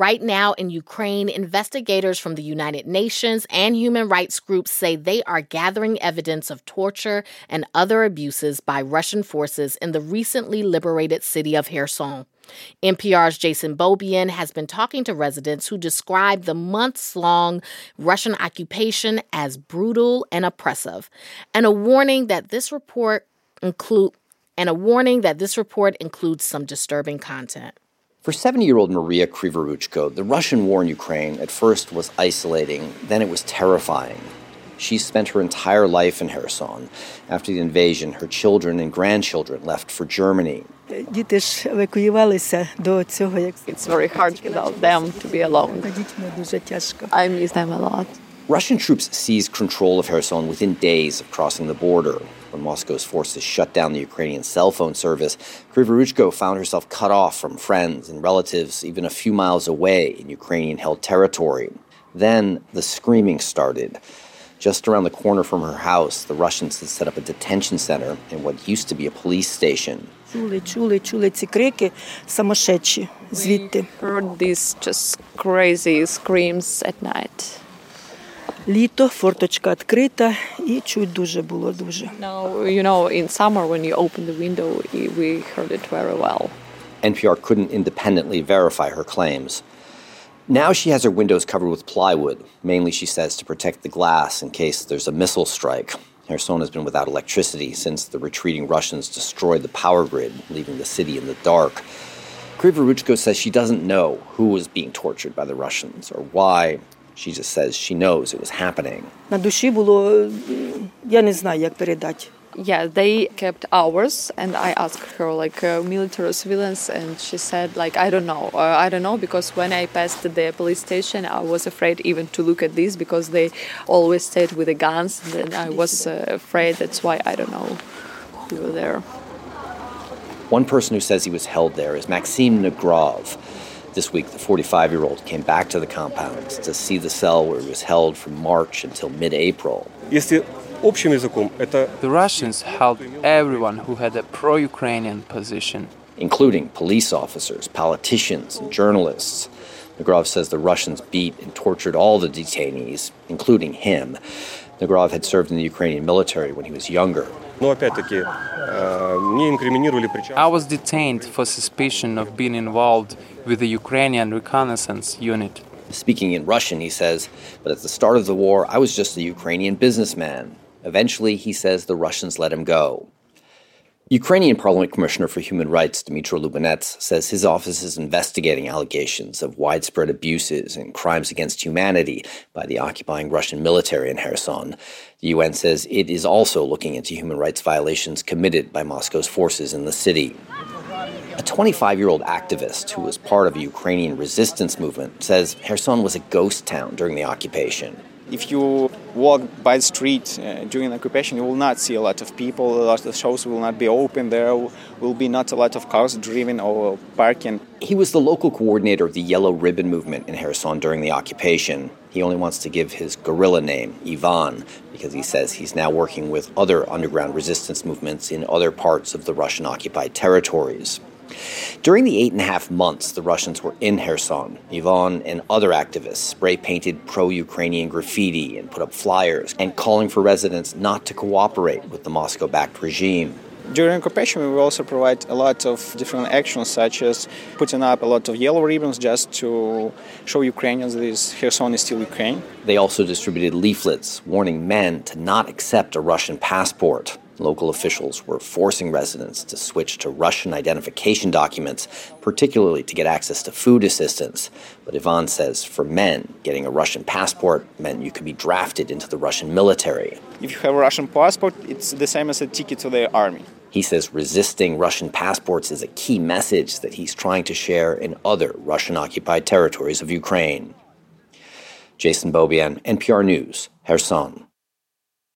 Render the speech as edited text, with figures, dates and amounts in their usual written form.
Right now in Ukraine, investigators from the United Nations and human rights groups say they are gathering evidence of torture and other abuses by Russian forces in the recently liberated city of Kherson. NPR's Jason Beaubien has been talking to residents who describe the months-long Russian occupation as brutal and oppressive, and a warning that this report includes some disturbing content. For 70-year-old Maria Krivoruchko, the Russian war in Ukraine at first was isolating, then it was terrifying. She spent her entire life in Kherson. After the invasion, her children and grandchildren left for Germany. It's very hard without them to be alone. I miss them a lot. Russian troops seized control of Kherson within days of crossing the border. When Moscow's forces shut down the Ukrainian cell phone service, Krivoruchko found herself cut off from friends and relatives even a few miles away in Ukrainian-held territory. Then the screaming started. Just around the corner from her house, the Russians had set up a detention center in what used to be a police station. We heard these just crazy screams at night. Літо, форточка відкрита, і чуть дуже було, дуже. Now, in summer when you open the window, we heard it very well. NPR couldn't independently verify her claims. Now she has her windows covered with plywood, mainly, she says, to protect the glass in case there's a missile strike. Kherson has been without electricity since the retreating Russians destroyed the power grid, leaving the city in the dark. Krivoruchko says she doesn't know who was being tortured by the Russians or why. She just says she knows it was happening. На душі було, я не знаю, як передати. Yeah, they kept hours, and I asked her, military civilians, and she said, I don't know. I don't know, because when I passed the police station, I was afraid even to look at this, because they always stayed with the guns, and I was afraid. That's why I don't know who were there. One person who says he was held there is Maxim Negrov. This week, the 45-year-old came back to the compound to see the cell where he was held from March until mid-April. The Russians held everyone who had a pro-Ukrainian position, including police officers, politicians, and journalists. Negrov says the Russians beat and tortured all the detainees, including him. Negrov had served in the Ukrainian military when he was younger. I was detained for suspicion of being involved with the Ukrainian reconnaissance unit. Speaking in Russian, he says, but at the start of the war, I was just a Ukrainian businessman. Eventually, he says, the Russians let him go. Ukrainian Parliament Commissioner for Human Rights, Dmytro Lubinets, says his office is investigating allegations of widespread abuses and crimes against humanity by the occupying Russian military in Kherson. The UN says it is also looking into human rights violations committed by Moscow's forces in the city. A 25-year-old activist who was part of a Ukrainian resistance movement says Kherson was a ghost town during the occupation. If you walk by the street during the occupation, you will not see a lot of people, a lot of shows will not be open, there will be not a lot of cars driven or parking. He was the local coordinator of the Yellow Ribbon movement in Kherson during the occupation. He only wants to give his guerrilla name, Ivan, because he says he's now working with other underground resistance movements in other parts of the Russian-occupied territories. During the 8.5 months the Russians were in Kherson, Ivan and other activists spray-painted pro-Ukrainian graffiti and put up flyers and calling for residents not to cooperate with the Moscow-backed regime. During occupation, we will also provide a lot of different actions, such as putting up a lot of yellow ribbons just to show Ukrainians that Kherson is still Ukraine. They also distributed leaflets warning men to not accept a Russian passport. Local officials were forcing residents to switch to Russian identification documents, particularly to get access to food assistance. But Ivan says for men, getting a Russian passport meant you could be drafted into the Russian military. If you have a Russian passport, it's the same as a ticket to the army. He says resisting Russian passports is a key message that he's trying to share in other Russian-occupied territories of Ukraine. Jason Beaubien, NPR News, Kherson.